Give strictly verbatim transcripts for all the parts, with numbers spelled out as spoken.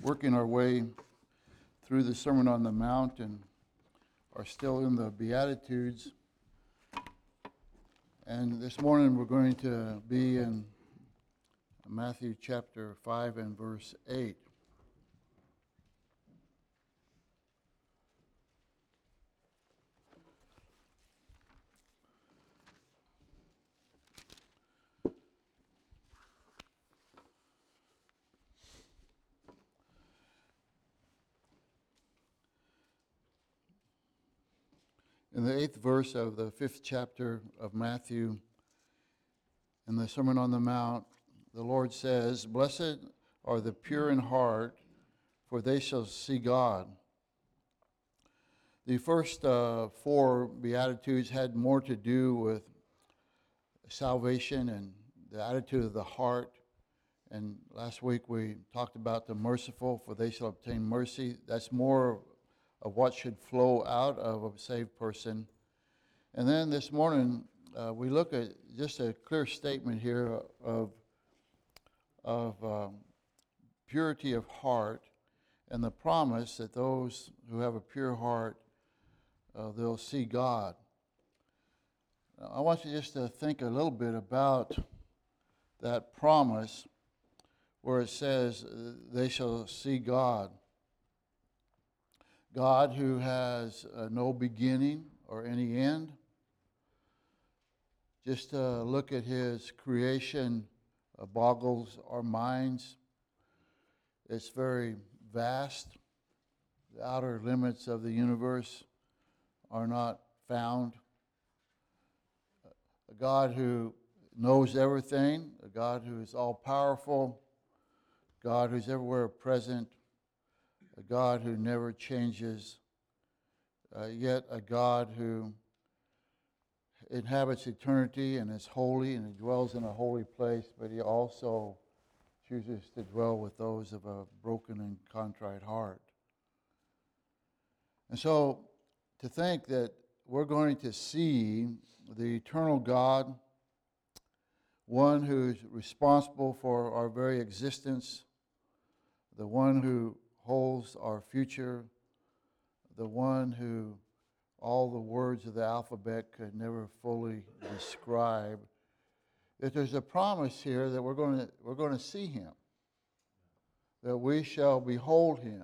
working our way through the Sermon on the Mount and are still in the Beatitudes. And this morning we're going to be in Matthew chapter five and verse eight. In the eighth verse of the fifth chapter of Matthew, in the Sermon on the Mount, the Lord says, "Blessed are the pure in heart, for they shall see God." The first uh, four Beatitudes had more to do with salvation and the attitude of the heart. And last week we talked about the merciful, for they shall obtain mercy. That's more of what should flow out of a saved person. And then this morning, uh, we look at just a clear statement here of, of um, purity of heart and the promise that those who have a pure heart, uh, they'll see God. Now, I want you just to think a little bit about that promise where it says uh, they shall see God. God who has uh, no beginning or any end. Just to look at his creation uh, boggles our minds. It's very vast. The outer limits of the universe are not found. A God who knows everything, a God who is all-powerful, God who's everywhere present, a God who never changes, uh, yet a God who inhabits eternity and is holy and he dwells in a holy place, but he also chooses to dwell with those of a broken and contrite heart. And so to think that we're going to see the eternal God, one who's responsible for our very existence, the one who holds our future, the one who all the words of the alphabet could never fully describe, that there's a promise here that we're going to we're going to see him, that we shall behold him,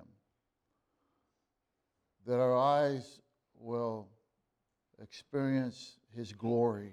that our eyes will experience his glory.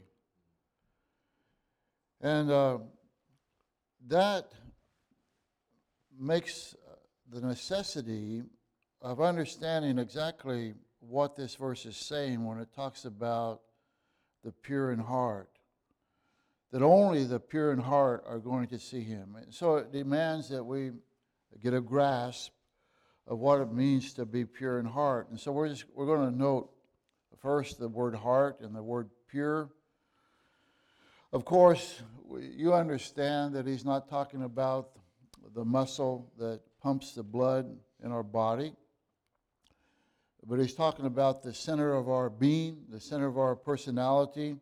And uh, that makes the necessity of understanding exactly what this verse is saying when it talks about the pure in heart, that only the pure in heart are going to see him. And so it demands that we get a grasp of what it means to be pure in heart. And so we're just we're going to note first the word heart and the word pure. Of course, you understand that he's not talking about the muscle that pumps the blood in our body, but he's talking about the center of our being, the center of our personality.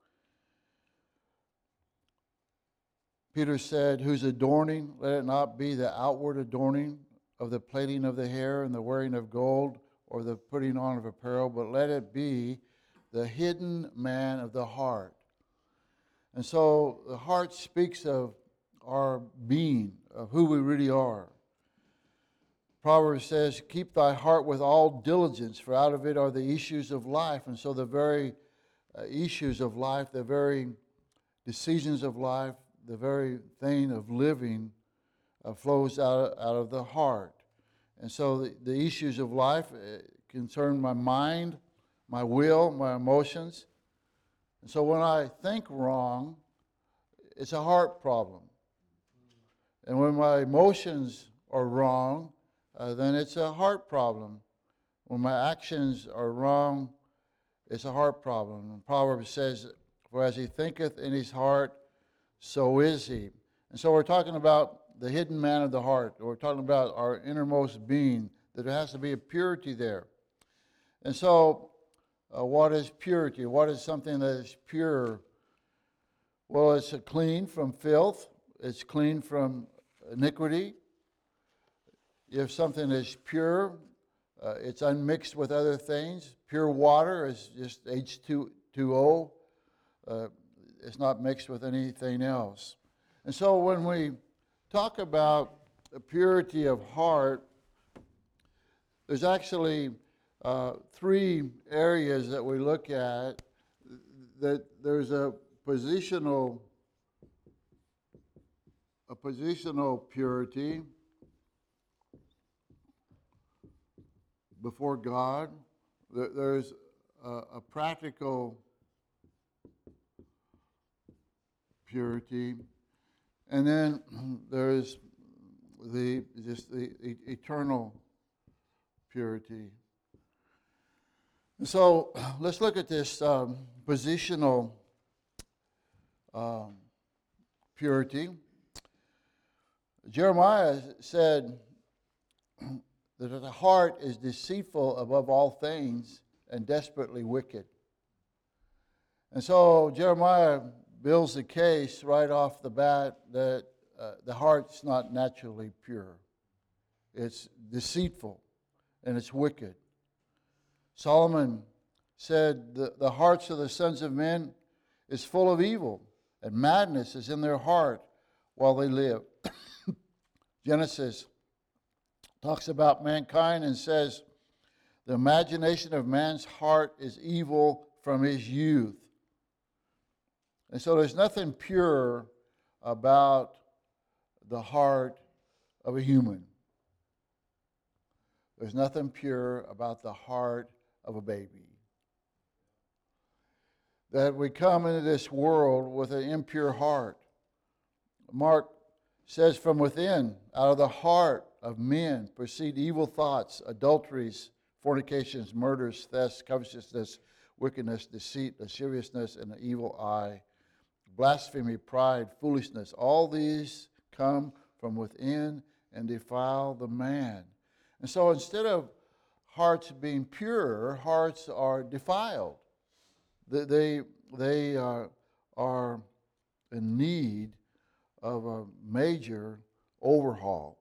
Peter said, "Whose adorning, let it not be the outward adorning of the plaiting of the hair and the wearing of gold or the putting on of apparel, but let it be the hidden man of the heart." And so the heart speaks of our being, of who we really are. Proverbs says, "Keep thy heart with all diligence, for out of it are the issues of life." And so the very uh, issues of life, the very decisions of life, the very thing of living uh, flows out, out of the heart. And so the, the issues of life uh, concern my mind, my will, my emotions. And so when I think wrong, it's a heart problem. And when my emotions are wrong, uh, then it's a heart problem. When my actions are wrong, it's a heart problem. And Proverbs says, "For as he thinketh in his heart, so is he." And so we're talking about the hidden man of the heart. We're talking about our innermost being, that there has to be a purity there. And so uh, what is purity? What is something that is pure? Well, it's clean from filth. It's clean from iniquity. if something is pure, uh, it's unmixed with other things. Pure water is just H two O. Uh, it's not mixed with anything else. And so when we talk about the purity of heart, there's actually uh, three areas that we look at. That there's a positional, a positional purity before God. There's a, a practical purity, and then there's the just the eternal purity. So let's look at this um, positional um, purity. Jeremiah said that the heart is deceitful above all things and desperately wicked. And so Jeremiah builds the case right off the bat that uh, the heart's not naturally pure. It's deceitful and it's wicked. Solomon said the, the hearts of the sons of men is full of evil, and madness is in their heart while they live. Genesis talks about mankind and says, the imagination of man's heart is evil from his youth. And so there's nothing pure about the heart of a human. There's nothing pure about the heart of a baby. That we come into this world with an impure heart. Mark says, from within, out of the heart of men, proceed evil thoughts, adulteries, fornications, murders, thefts, covetousness, wickedness, deceit, lasciviousness, and an evil eye, blasphemy, pride, foolishness. All these come from within and defile the man. And so instead of hearts being pure, hearts are defiled. They, they, they uh, are in need of a major overhaul.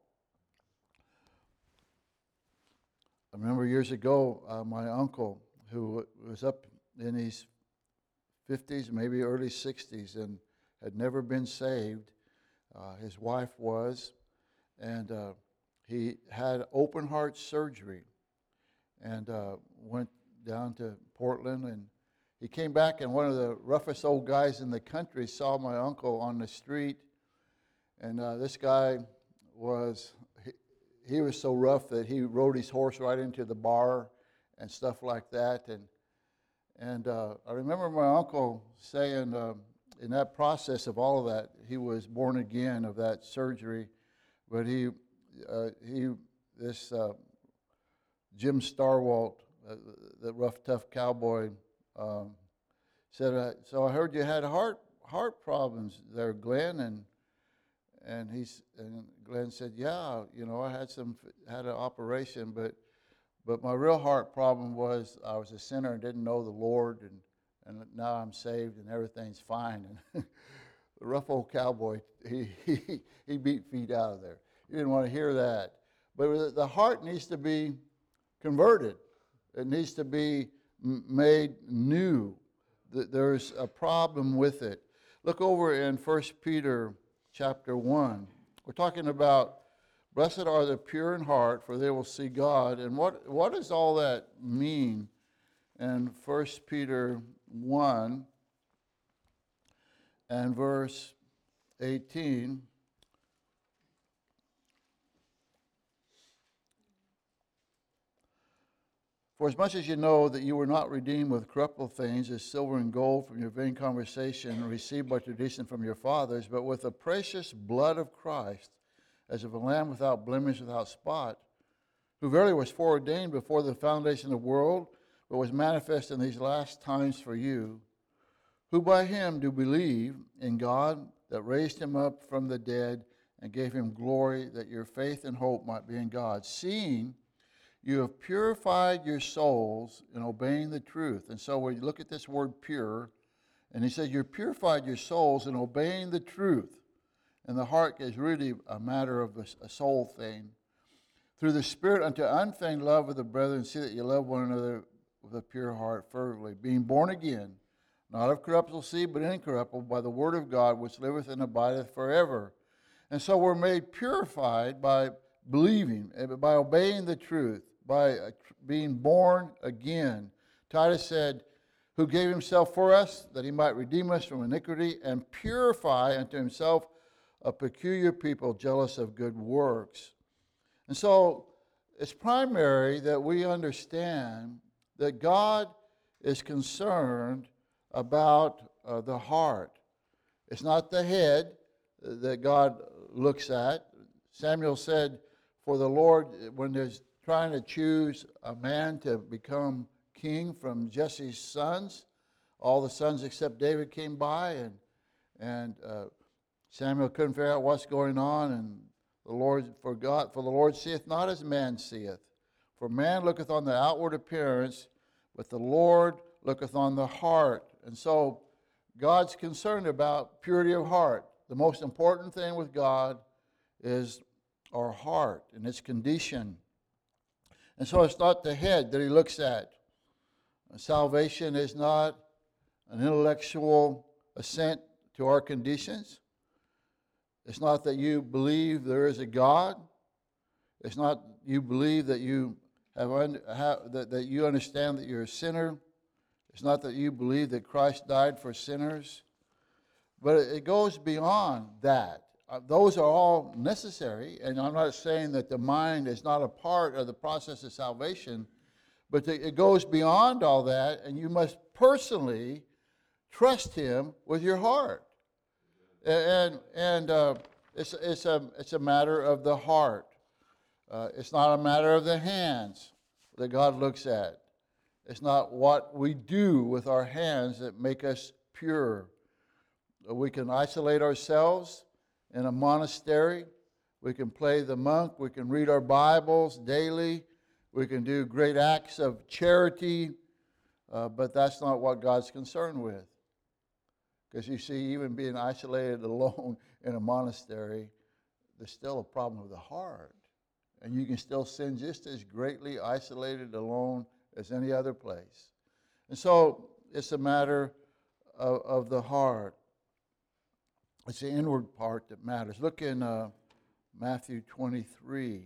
I remember years ago, uh, my uncle, who was up in his fifties, maybe early sixties, and had never been saved. Uh, his wife was, and uh, he had open heart surgery, and uh, went down to Portland, and he came back, and one of the roughest old guys in the country saw my uncle on the street, and uh, this guy was, he, he was so rough that he rode his horse right into the bar and stuff like that, and and uh, I remember my uncle saying uh, in that process of all of that, he was born again of that surgery, but he, uh, he this uh, Jim Starwalt, uh, the rough, tough cowboy, um, said, uh, so I heard you had heart heart problems there, Glenn, and and he's and Glenn said, yeah, you know, I had some had an operation, but but my real heart problem was I was a sinner and didn't know the Lord, and and now I'm saved and everything's fine. And the rough old cowboy, he he he beat feet out of there. He didn't want to hear that. But the heart needs to be converted. It needs to be made new. There's a problem with it. Look over in First Peter chapter one. We're talking about blessed are the pure in heart, for they will see God. And what, what does all that mean in First Peter one and verse eighteen? For as much as you know that you were not redeemed with corruptible things as silver and gold from your vain conversation received by tradition from your fathers, but with the precious blood of Christ, as of a lamb without blemish, without spot, who verily was foreordained before the foundation of the world, but was manifest in these last times for you, who by him do believe in God that raised him up from the dead and gave him glory, that your faith and hope might be in God, seeing you have purified your souls in obeying the truth. And so when you look at this word pure, and he says you purified your souls in obeying the truth. And the heart is really a matter of a, a soul thing. through the Spirit unto unfeigned love of the brethren, see that you love one another with a pure heart fervently, being born again, not of corruptible seed, but incorruptible, by the word of God, which liveth and abideth forever. And so we're made purified by believing, by obeying the truth, by being born again. Titus said, who gave himself for us, that he might redeem us from iniquity, and purify unto himself a peculiar people, jealous of good works. And so it's primary that we understand that God is concerned about uh, the heart. It's not the head that God looks at. Samuel said, for the Lord, when there's trying to choose a man to become king from Jesse's sons, all the sons except David came by, and and uh, Samuel couldn't figure out what's going on, and the Lord forgot, for the Lord seeth not as man seeth. For man looketh on the outward appearance, but the Lord looketh on the heart. And so God's concerned about purity of heart. The most important thing with God is our heart and its condition. And so it's not the head that he looks at. Salvation is not an intellectual assent to our conditions. It's not that you believe there is a God. It's not you believe that you have, un, have that, that you understand that you're a sinner. It's not that you believe that Christ died for sinners. But it goes beyond that. Uh, those are all necessary, and I'm not saying that the mind is not a part of the process of salvation, but the, it goes beyond all that, and you must personally trust Him with your heart. And and uh, it's it's a it's a matter of the heart. Uh, it's not a matter of the hands that God looks at. It's not what we do with our hands that make us pure. We can isolate ourselves in a monastery. We can play the monk. We can read our Bibles daily. We can do great acts of charity. Uh, but that's not what God's concerned with. Because you see, even being isolated alone in a monastery, there's still a problem with the heart. And you can still sin just as greatly isolated alone as any other place. And so it's a matter of, of the heart. It's the inward part that matters. Look in uh, Matthew twenty-three.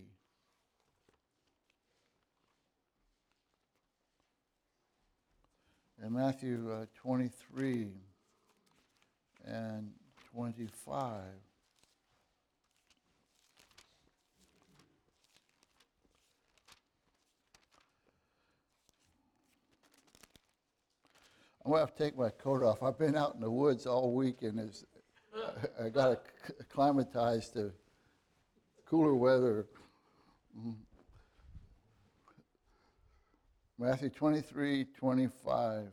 In Matthew uh, twenty-three and twenty-five. I'm going to have to take my coat off. I've been out in the woods all week, and it's, I got to acclimatize to cooler weather. Mm. Matthew twenty-three, twenty-five.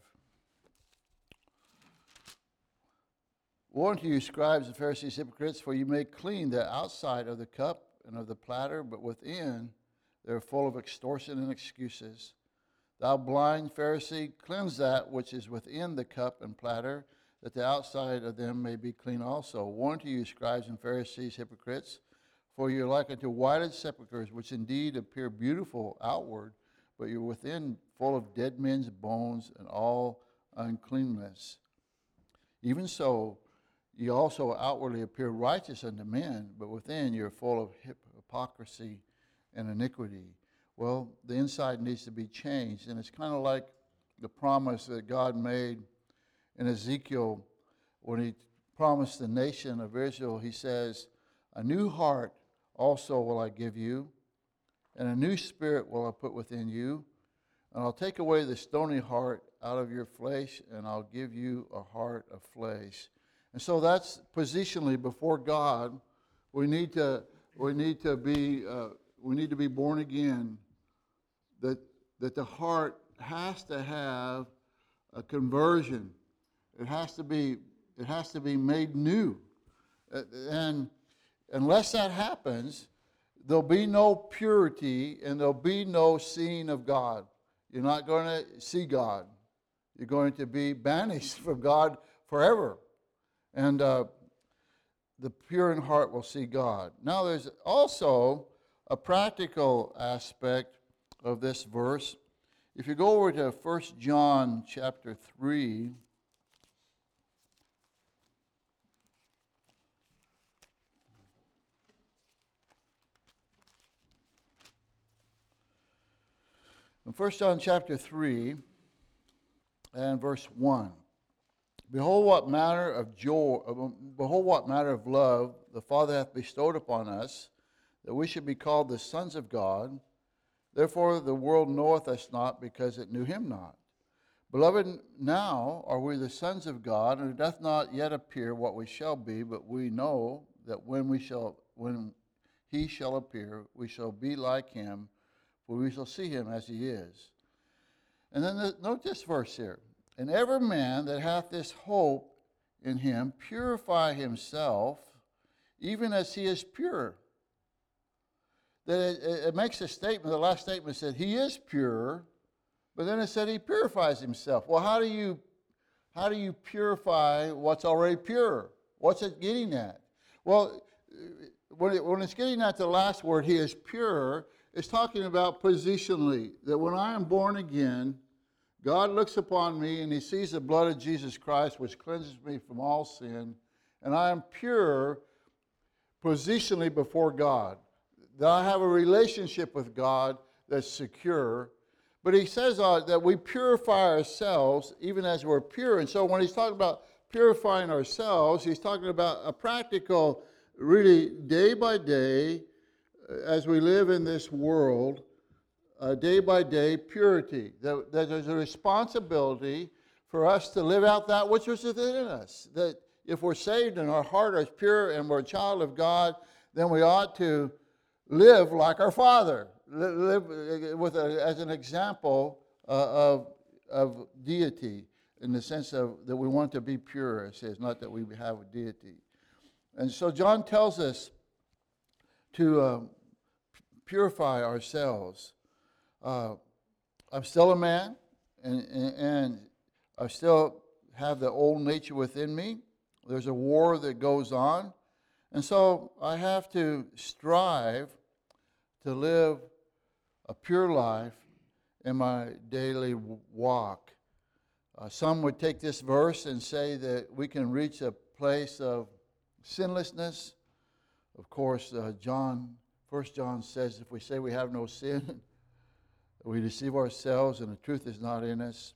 Woe unto you, scribes and Pharisees, hypocrites, for you make clean the outside of the cup and of the platter, but within they are full of extortion and excuses. Thou blind Pharisee, cleanse that which is within the cup and platter, that the outside of them may be clean also. Woe unto you, scribes and Pharisees, hypocrites, for you are like unto whited sepulchres, which indeed appear beautiful outward, but you're within full of dead men's bones and all uncleanness. Even so, ye also outwardly appear righteous unto men, but within you're full of hypocrisy and iniquity. Well, the inside needs to be changed, and it's kind of like the promise that God made in Ezekiel when he promised the nation of Israel. He says, a new heart also will I give you, and a new spirit will I put within you, and I'll take away the stony heart out of your flesh, and I'll give you a heart of flesh. And so that's positionally before God. We need to we need to be uh, we need to be born again. That that the heart has to have a conversion. It has to be it has to be made new, and unless that happens, there'll be no purity and there'll be no seeing of God. You're not going to see God. You're going to be banished from God forever. And uh, the pure in heart will see God. Now there's also a practical aspect of this verse. If you go over to First John chapter three, in First John chapter three and verse one, behold what manner of joy, behold what manner of love the Father hath bestowed upon us, that we should be called the sons of God. Therefore the world knoweth us not, because it knew him not. Beloved, now are we the sons of God, and it doth not yet appear what we shall be, but we know that when we shall, when he shall appear, we shall be like him, for we shall see him as he is. And then the, note this verse here. And every man that hath this hope in him purify himself, even as he is pure. That it, it makes a statement, the last statement said he is pure, but then it said he purifies himself. Well, how do you how do you purify what's already pure? What's it getting at? Well, when, it, when it's getting at the last word, he is pure, it's talking about positionally, that when I am born again, God looks upon me and he sees the blood of Jesus Christ, which cleanses me from all sin, and I am pure positionally before God. That I have a relationship with God that's secure. But he says uh, that we purify ourselves even as we're pure. And so when he's talking about purifying ourselves, he's talking about a practical, really day by day, as we live in this world, uh, day by day purity. That, that there's a responsibility for us to live out that which is within us. That if we're saved and our heart is pure and we're a child of God, then we ought to live like our Father, live with a, as an example uh, of, of deity, in the sense of that we want to be pure, it says, not that we have a deity. And so John tells us to uh, purify ourselves. Uh, I'm still a man, and, and, and I still have the old nature within me. There's a war that goes on. And so I have to strive to live a pure life in my daily walk. Uh, some would take this verse and say that we can reach a place of sinlessness. Of course, uh, John, First John says if we say we have no sin, we deceive ourselves and the truth is not in us.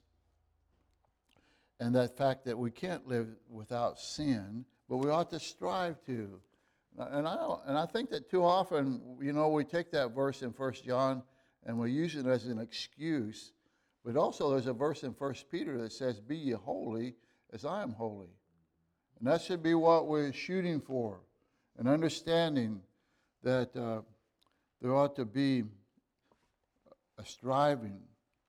And that fact that we can't live without sin, but we ought to strive to. And I don't, and I think that too often, you know, we take that verse in First John and we use it as an excuse. But also there's a verse in First Peter that says, be ye holy as I am holy. And that should be what we're shooting for. And understanding that uh, there ought to be a striving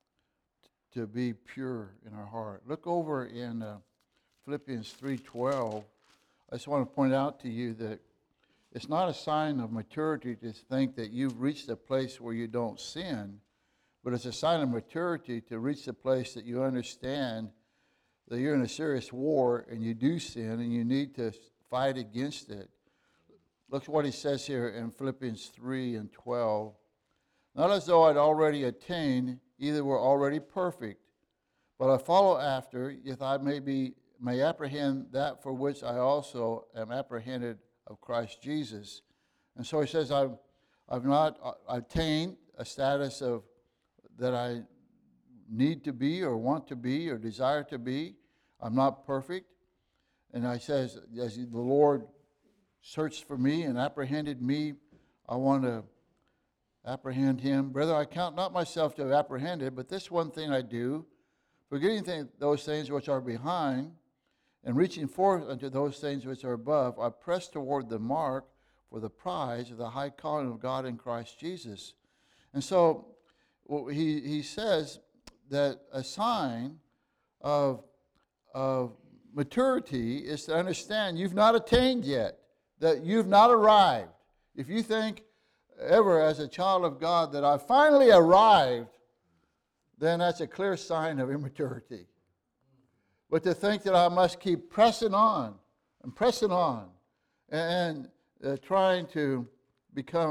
to be pure in our heart. Look over in uh, Philippians three twelve. I just want to point out to you that it's not a sign of maturity to think that you've reached a place where you don't sin, but it's a sign of maturity to reach the place that you understand that you're in a serious war and you do sin and you need to fight against it. Look at what he says here in Philippians three and twelve. Not as though I'd already attained, either were already perfect, but I follow after, if I may be may apprehend that for which I also am apprehended of Christ Jesus. And so he says, I've, I've not attained a status of that I need to be or want to be or desire to be. I'm not perfect. And I says, as the Lord searched for me and apprehended me, I want to apprehend him. Brother, I count not myself to have apprehended, but this one thing I do, forgetting th- those things which are behind, and reaching forth unto those things which are above, I press toward the mark for the prize of the high calling of God in Christ Jesus. And so well, he, he says that a sign of, of maturity is to understand you've not attained yet, that you've not arrived. If you think ever as a child of God that I finally arrived, then that's a clear sign of immaturity. But to think that I must keep pressing on and pressing on and uh, trying to become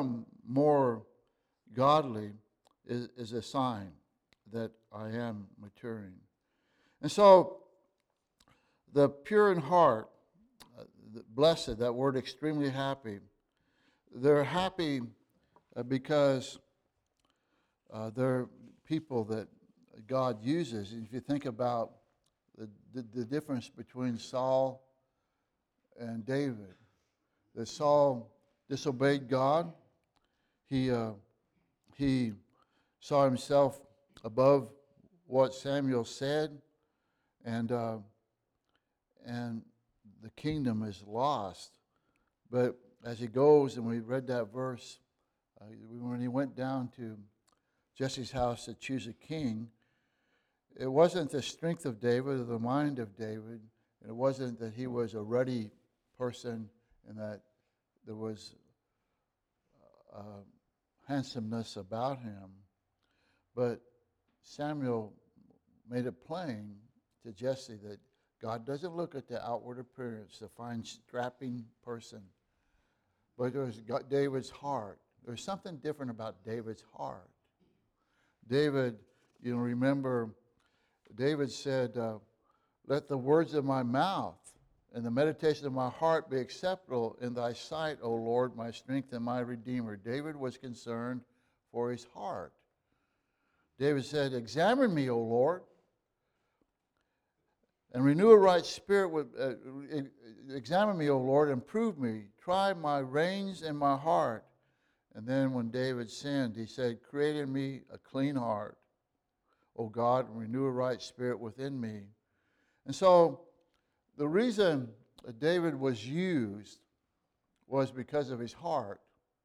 more godly is, is a sign that I am maturing. And so, the pure in heart, uh, the blessed, that word extremely happy, they're happy uh, because uh, they're people that God uses. And if you think about the, the, the difference between Saul and David, that Saul disobeyed God. He, uh, he saw himself above what Samuel said, and uh, and the kingdom is lost. But as he goes, and we read that verse, uh, when he went down to Jesse's house to choose a king, it wasn't the strength of David or the mind of David. It wasn't that he was a ruddy person and that there was uh, handsomeness about him. But Samuel made it plain to Jesse that God doesn't look at the outward appearance, the fine strapping person, but it was David's heart. There's something different about David's heart. David, you know, remember, David said, uh, let the words of my mouth and the meditation of my heart be acceptable in thy sight, O Lord, my strength and my redeemer. David was concerned for his heart. David said, examine me, O Lord, and renew a right spirit. With, uh, examine me, O Lord, and prove me. Try my reins and my heart. And then when David sinned, he said, create in me a clean heart, O God, and renew a right spirit within me. And so the reason David was used was because of his heart.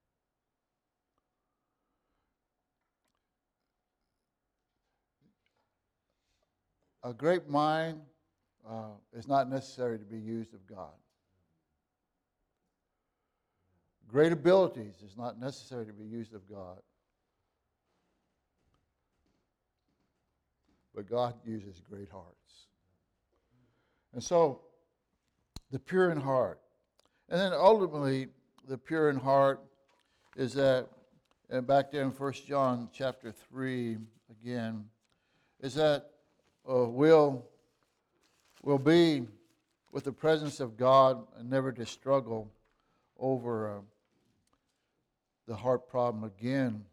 A great mind uh, is not necessary to be used of God. Great abilities is not necessary to be used of God. But God uses great hearts. And so, the pure in heart. And then ultimately, the pure in heart is that, and back there in First John chapter three again, is that uh, we'll, we'll be with the presence of God and never to struggle over uh, the heart problem again.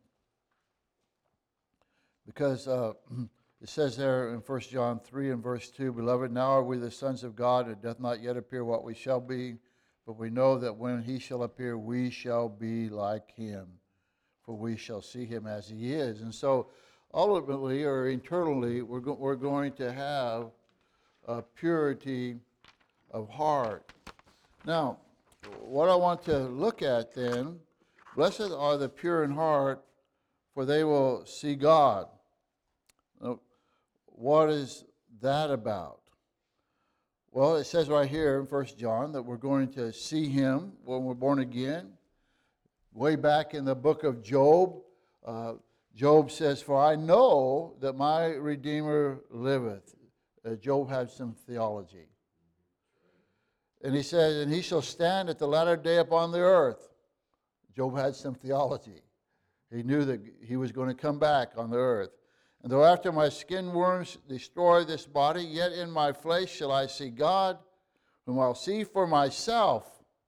Because uh, it says there in First John three and verse two, Beloved, now are we the sons of God, it doth not yet appear what we shall be, but we know that when he shall appear, we shall be like him, for we shall see him as he is. And so, ultimately or internally, we're, go- we're going to have a purity of heart. Now, what I want to look at then, blessed are the pure in heart, for they will see God. Now, what is that about? Well, it says right here in First John that we're going to see him when we're born again. Way back in the book of Job, uh, Job says, for I know that my Redeemer liveth. Uh, Job had some theology. And he says, and he shall stand at the latter day upon the earth. Job had some theology. He knew that he was going to come back on the earth. And though after my skin worms destroy this body, yet in my flesh shall I see God, whom I'll see for myself.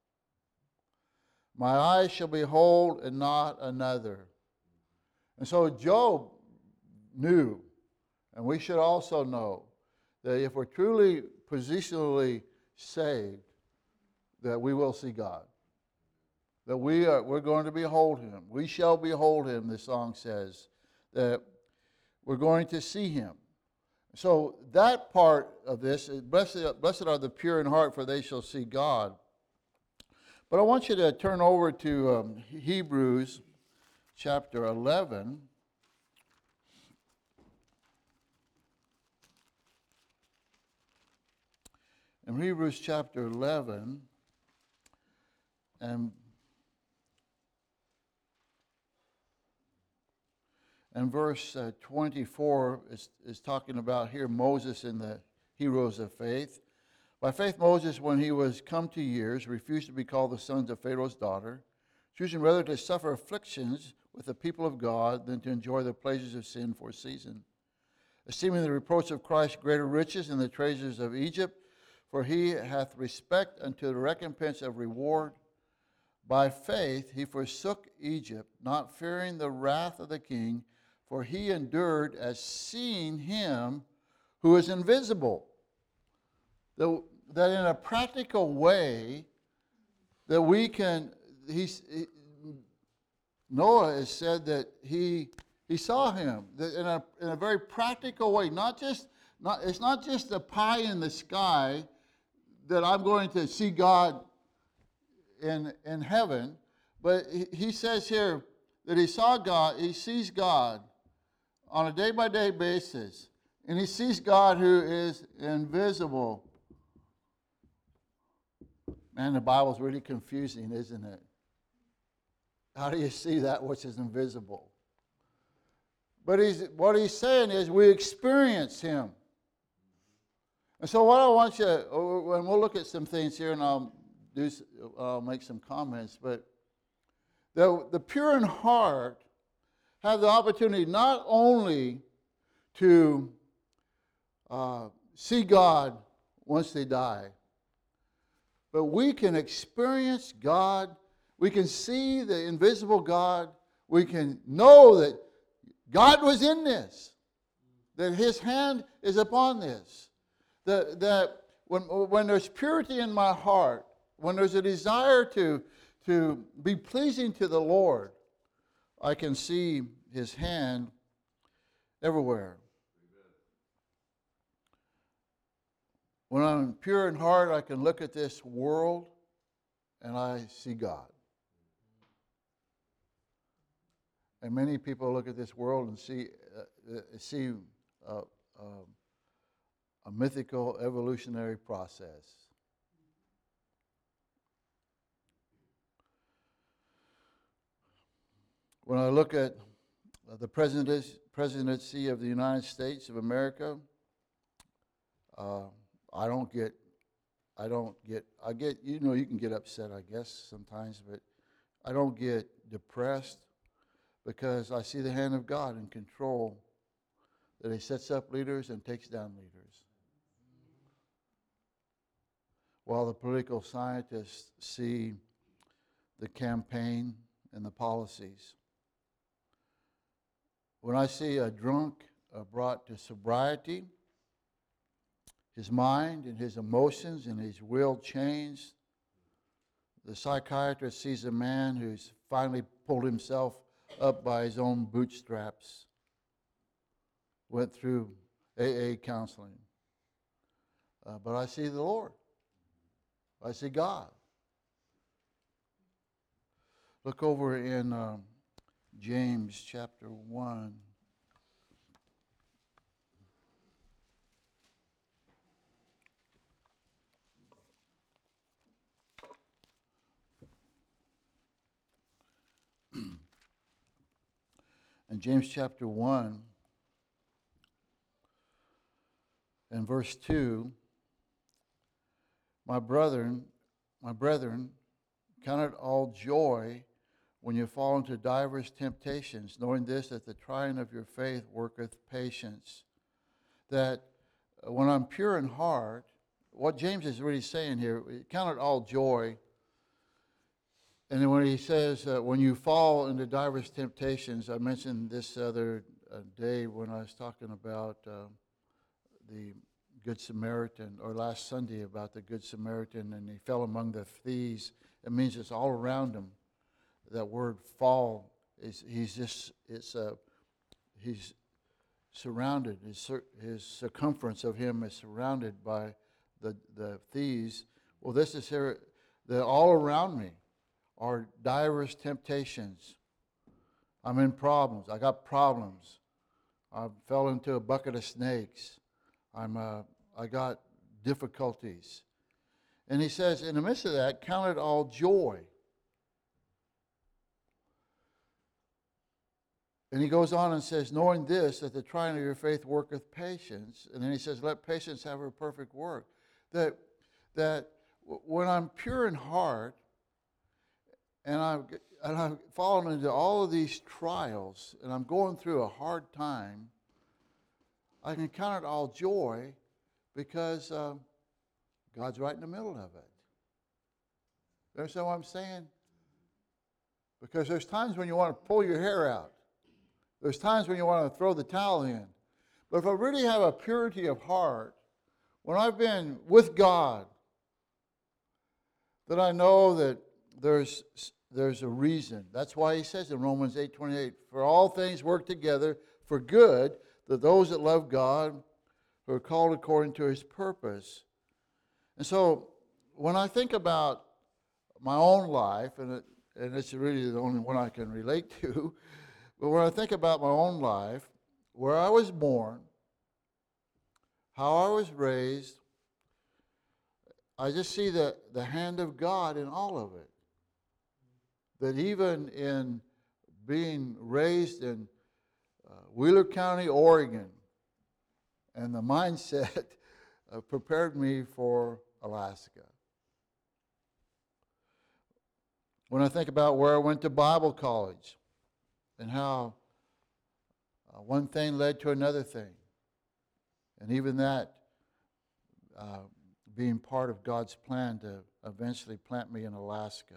My eyes shall behold and not another. And so Job knew, and we should also know, that if we're truly positionally saved, that we will see God. That we are, we're going to behold him. We shall behold him, the song says, that we're going to see him. So that part of this is, blessed, blessed are the pure in heart, for they shall see God. But I want you to turn over to um, Hebrews chapter eleven. In Hebrews chapter eleven, and, and verse uh, twenty-four is, is talking about here Moses and the heroes of faith. By faith Moses, when he was come to years, refused to be called the son of Pharaoh's daughter, choosing rather to suffer afflictions with the people of God than to enjoy the pleasures of sin for a season, esteeming the reproach of Christ greater riches than the treasures of Egypt, for he hath respect unto the recompense of reward. By faith he forsook Egypt, not fearing the wrath of the king, for he endured as seeing him who is invisible. That, that in a practical way, that we can, he's, he, Noah has said that he he saw him that in a in a very practical way. Not just not it's not just a pie in the sky that I'm going to see God in in heaven, but he, he says here that he saw God, he sees God on a day by day basis, and he sees God who is invisible. Man, the Bible's really confusing, isn't it? How do you see that which is invisible? But he's, what he's saying is we experience him. And so what I want you, and we'll look at some things here and I'll, do, I'll make some comments, but the, the pure in heart have the opportunity not only to uh, see God once they die, but we can experience God. We can see the invisible God. We can know that God was in this, that his hand is upon this, that, that when, when there's purity in my heart, when there's a desire to, to be pleasing to the Lord, I can see his hand everywhere. When I'm pure in heart, I can look at this world and I see God. And many people look at this world and see uh, see uh, uh, a mythical evolutionary process. When I look at the presidency of the United States of America, uh, I don't get, I don't get, I get, you know, you can get upset, I guess, sometimes, but I don't get depressed because I see the hand of God in control, that he sets up leaders and takes down leaders. While the political scientists see the campaign and the policies. When I see a drunk uh, brought to sobriety, his mind and his emotions and his will changed, the psychiatrist sees a man who's finally pulled himself up by his own bootstraps, went through A A counseling. Uh, but I see the Lord. I see God. Look over in um, James chapter one. In James chapter one and verse two, my brethren, my brethren, count it all joy when you fall into divers temptations, knowing this, that the trying of your faith worketh patience. That when I'm pure in heart, what James is really saying here, count it all joy. And then when he says, uh, when you fall into diverse temptations, I mentioned this other uh, day when I was talking about uh, the Good Samaritan, or last Sunday about the Good Samaritan, and he fell among the thieves. It means it's all around him. That word fall is, he's just, it's a, he's surrounded, his, his circumference of him is surrounded by the, the thieves. Well, this is here, they're all around me. Are diverse temptations. I'm in problems. I got problems. I fell into a bucket of snakes. I'm uh, I got difficulties. And he says, in the midst of that, count it all joy. And he goes on and says, knowing this, that the trying of your faith worketh patience. And then he says, let patience have her perfect work. That, that when I'm pure in heart, and I, and I'm falling into all of these trials, and I'm going through a hard time, I can count it all joy because uh, God's right in the middle of it. You understand what I'm saying? Because there's times when you want to pull your hair out. There's times when you want to throw the towel in. But if I really have a purity of heart, when I've been with God, then I know that there's there's a reason. That's why he says in Romans eight twenty-eight, for all things work together for good, that those that love God who are called according to his purpose. And so when I think about my own life, and it, and it's really the only one I can relate to, but when I think about my own life, where I was born, how I was raised, I just see the, the hand of God in all of it. That even in being raised in uh, Wheeler County, Oregon, and the mindset uh, prepared me for Alaska. When I think about where I went to Bible college and how uh, one thing led to another thing, and even that uh, being part of God's plan to eventually plant me in Alaska.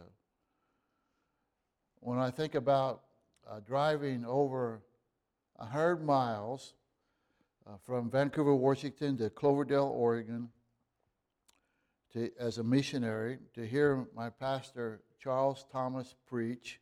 When I think about uh, driving over one hundred miles uh, from Vancouver, Washington to Cloverdale, Oregon, to, as a missionary, to hear my pastor Charles Thomas preach,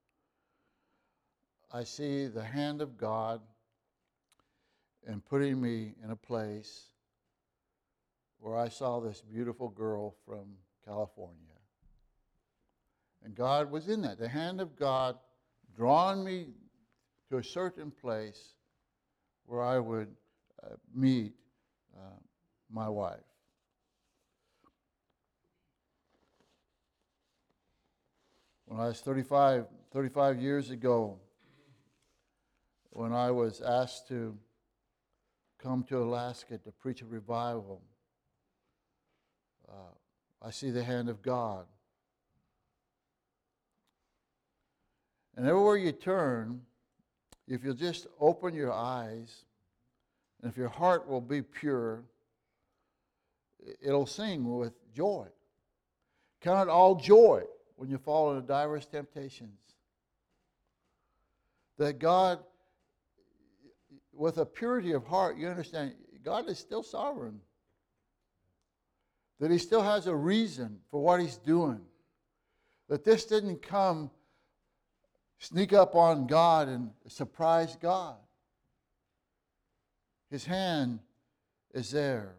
I see the hand of God in putting me in a place where I saw this beautiful girl from California. And God was in that. The hand of God drawing me to a certain place where I would uh, meet uh, my wife. When I was thirty-five, thirty-five years ago, when I was asked to come to Alaska to preach a revival, uh, I see the hand of God. And everywhere you turn, if you'll just open your eyes, and if your heart will be pure, it'll sing with joy. Count it all joy when you fall into diverse temptations. That God, with a purity of heart, you understand, God is still sovereign. That he still has a reason for what he's doing. That this didn't come sneak up on God and surprise God. His hand is there.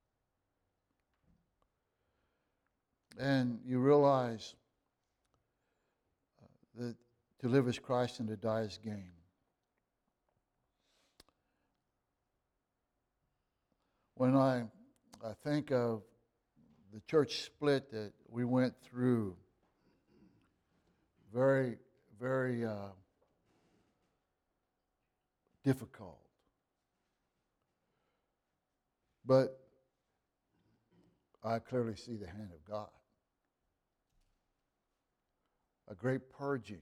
And you realize that to live is Christ and to die is gain. When I, I think of the church split that we went through, very, very uh, difficult. But I clearly see the hand of God. A great purging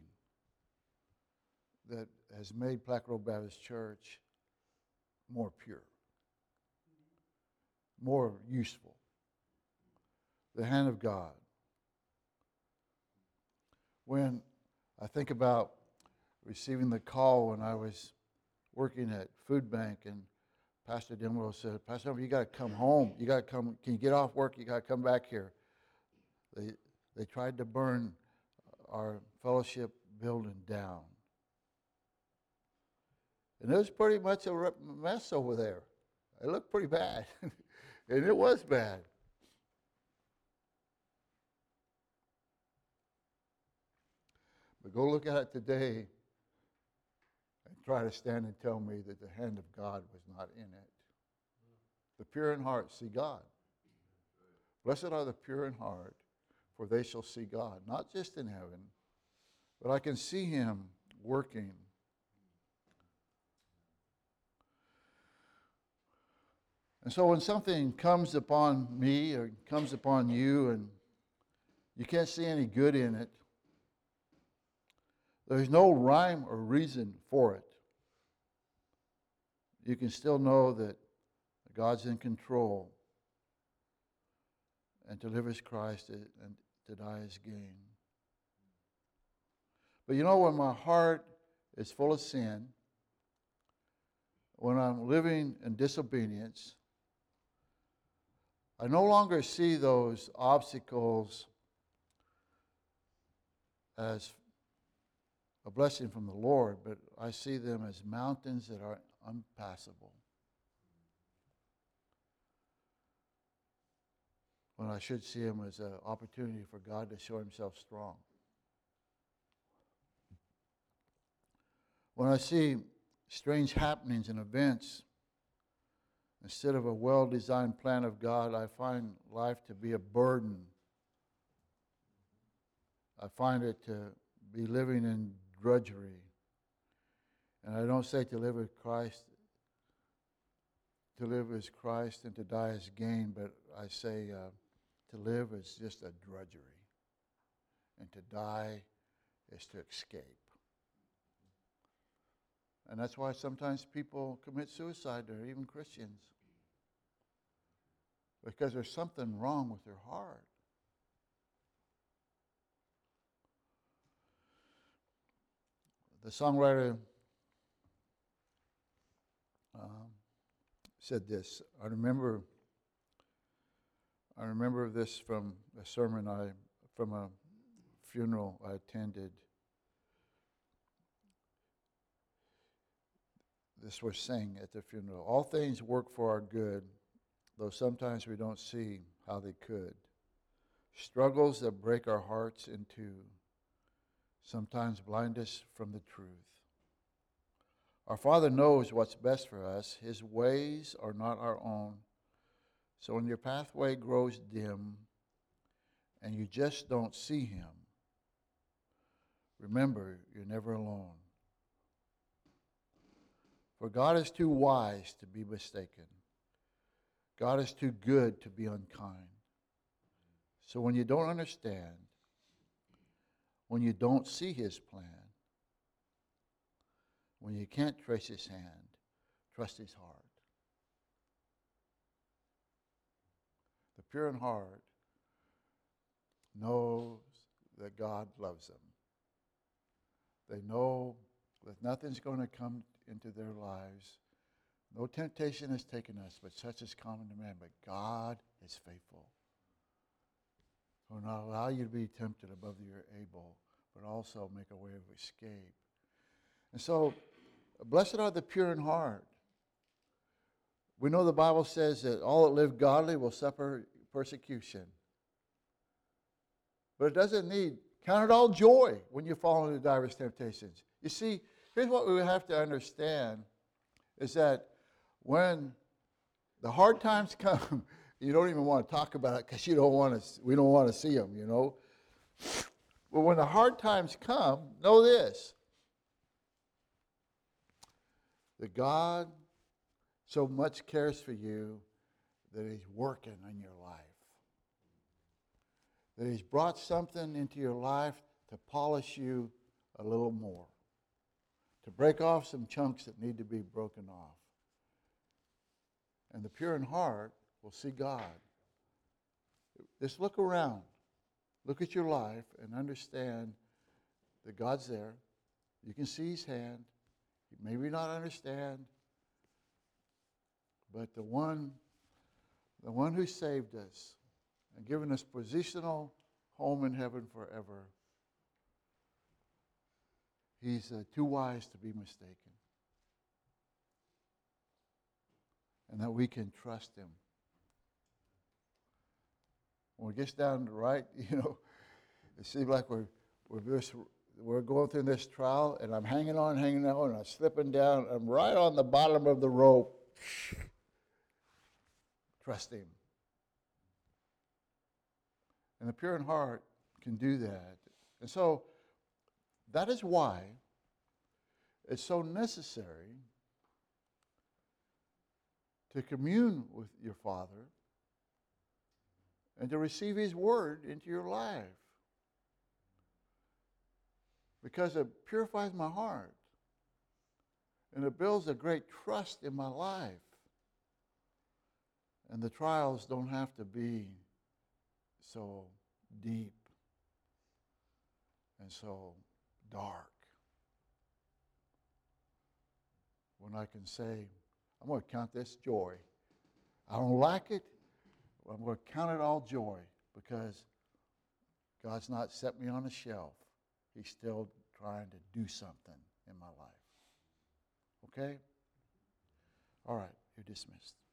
that has made Black Robe Baptist Church more pure, more useful. The hand of God. When I think about receiving the call when I was working at Food Bank, and Pastor Dimwell said, Pastor, you got to come home. You got to come. Can you get off work? You got to come back here. They they tried to burn our fellowship building down, and it was pretty much a mess over there. It looked pretty bad, and it was bad. But go look at it today and try to stand and tell me that the hand of God was not in it. The pure in heart see God. Blessed are the pure in heart, for they shall see God. Not just in heaven, but I can see him working. And so when something comes upon me or comes upon you and you can't see any good in it, There's no rhyme or reason for it. You can still know that God's in control, and to live as Christ and to die as gain. But you know, when my heart is full of sin, when I'm living in disobedience, I no longer see those obstacles as a blessing from the Lord, but I see them as mountains that are unpassable. When I should see them as an opportunity for God to show himself strong. When I see strange happenings and events, instead of a well-designed plan of God, I find life to be a burden. I find it to be living in drudgery. And I don't say to live with Christ, to live as Christ and to die as gain, but I say uh, to live is just a drudgery. And to die is to escape. And that's why sometimes people commit suicide. They're even Christians. Because there's something wrong with their heart. The songwriter um, said this. I remember. I remember this from a sermon I, from a funeral I attended. This was sang at the funeral. All things work for our good, though sometimes we don't see how they could. Struggles that break our hearts in two sometimes blind us from the truth. Our Father knows what's best for us. His ways are not our own. So when your pathway grows dim and you just don't see him, remember, you're never alone. For God is too wise to be mistaken. God is too good to be unkind. So when you don't understand, when you don't see his plan, when you can't trace his hand, trust his heart. The pure in heart knows that God loves them. They know that nothing's going to come into their lives. No temptation has taken us, but such is common to man. But God is faithful. He will not allow you to be tempted above you're able, but also make a way of escape. And so, blessed are the pure in heart. We know the Bible says that all that live godly will suffer persecution. But it doesn't need, count it all joy when you fall into diverse temptations. You see, here's what we have to understand, is that when the hard times come, you don't even want to talk about it because you don't want to, we don't want to see them, you know. But when the hard times come, know this, that God so much cares for you that he's working in your life. That he's brought something into your life to polish you a little more. To break off some chunks that need to be broken off. And the pure in heart will see God. Just look around. Look at your life and understand that God's there. You can see his hand. You maybe not understand. But the one, the one who saved us and given us positional home in heaven forever, he's uh, too wise to be mistaken. And that we can trust him. When it gets down to right, you know, it seems like we're we're just, we're going through this trial, and I'm hanging on, hanging on, and I'm slipping down. I'm right on the bottom of the rope. Trust him. And the pure in heart can do that. And so that is why it's so necessary to commune with your Father and to receive his word into your life. because it purifies my heart. And it builds a great trust in my life. And the trials don't have to be so deep and so dark. When I can say, I'm going to count this joy. I don't like it, but I'm going to count it all joy because God's not set me on a shelf. He's still trying to do something in my life. Okay? All right, you're dismissed.